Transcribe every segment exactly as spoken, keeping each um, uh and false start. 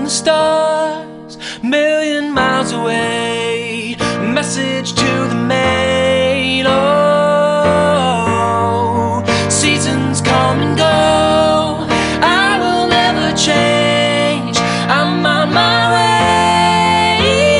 the stars, a million miles away. A message to the main. Oh, seasons come and go, I will never change, I'm on my way.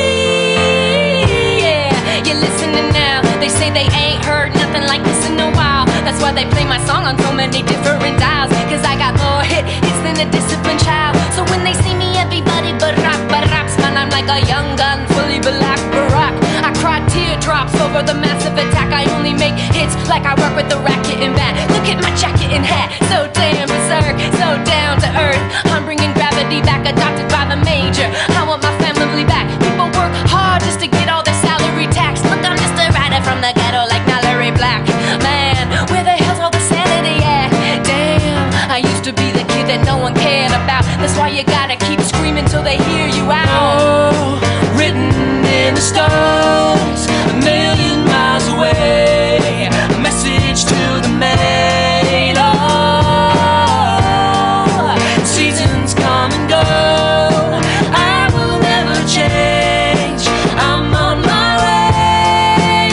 Yeah, you're listening now. They say they ain't heard nothing like this in a while. That's why they play my song on so many different dials. Cause I got more hit hits than a disciplined child. So when they see me, everybody but rock, but rocks. Man, I'm like a young gun, fully black Barack. I cry teardrops over the massive attack. I only make hits like I work with the racket and bat. Look at my jacket and hat, so damn berserk, so down to earth. I'm bringing gravity back, adopted by the major. I want my family back. People work hard just to get all their salary tax. Look, I'm just a rider from the ghetto like Mallory Black. Man, where the hell's all the sanity at? Damn, I used to be the kid that no one cared about. That's why you gotta keep screaming till they hear you out. Oh, written in the stars, a million miles away. A message to the main. Oh, seasons come and go, I will never change, I'm on my way.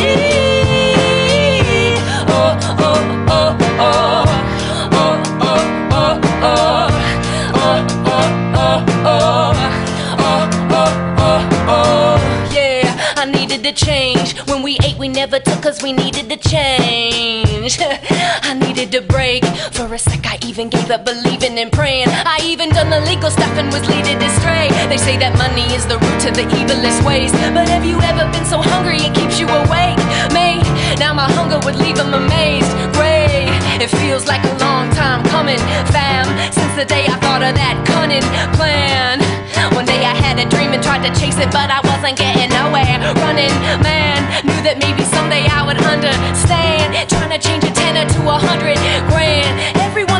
Oh, oh, oh, oh, oh, oh, oh, oh, oh, oh, oh, oh, oh, oh. Yeah, I needed to change. When we ate, we never took cause we needed to change. I needed to break. For a sec, I even gave up believing and praying. I even done the legal stuff and was leaded astray. They say that money is the root to the evilest ways. But have you ever been so hungry it keeps you awake? Mate, now my hunger would leave them amazed. Gray, it feels like a long time coming, fam, since the day I thought of that cunning plan. One day I had a dream and tried to chase it, but I wasn't getting nowhere. Running, man, knew that maybe someday I would understand. Trying to change a tenner to a hundred grand. Everyone